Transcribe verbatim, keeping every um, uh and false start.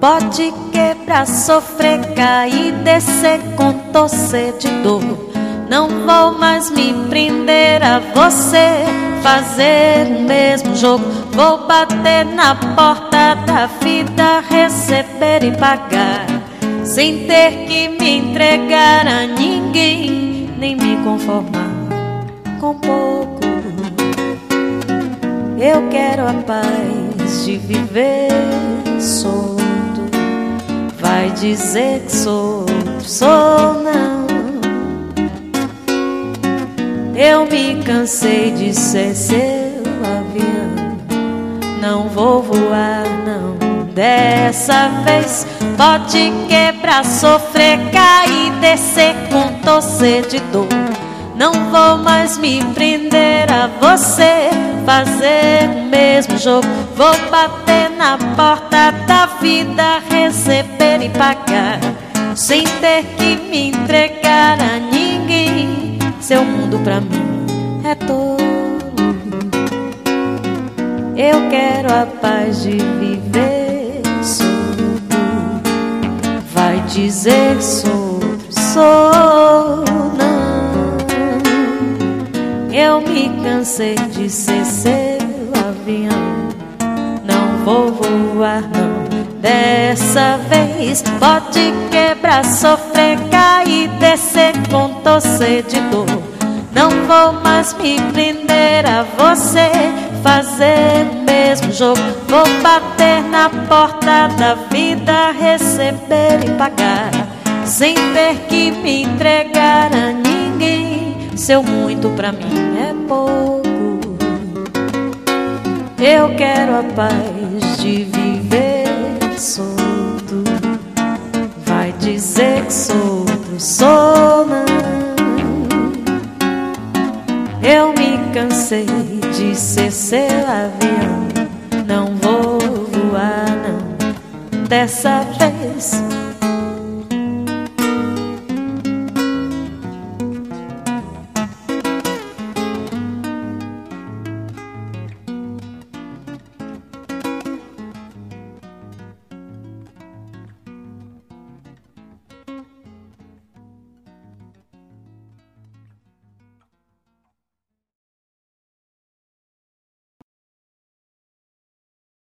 Pode quebrar, sofrer, cair, descer com torcer de dor. Não vou mais me prender a você, fazer o mesmo jogo. Vou bater na porta da vida, receber e pagar, sem ter que me entregar a ninguém, nem me conformar com pouco. Eu quero a paz de viver solto. Vai dizer que sou outro, sou não. Eu me cansei de ser seu avião. Não vou voar, não. Dessa vez pode quebrar, sofrer, cair, descer com torcer de dor. Não vou mais me prender a você, fazer o mesmo jogo. Vou bater na porta da vida, receber e pagar, sem ter que me entregar a ninguém. Seu mundo pra mim é tolo. Eu quero a paz de viver solto. Vai dizer que sou outro, sou não. Eu me cansei de ser seu avião. Não vou voar, não. Dessa vez pode quebrar, sofrer, cair, descer com torcer de dor. Não vou mais me prender a você, fazer o mesmo jogo. Vou bater na porta da vida, receber e pagar, sem ter que me entregar a ninguém. Seu muito pra mim é pouco. Eu quero a paz de viver solto. Vai dizer que sou outro, sou não. Eu me cansei de ser seu avião. Não vou voar, não. Dessa vez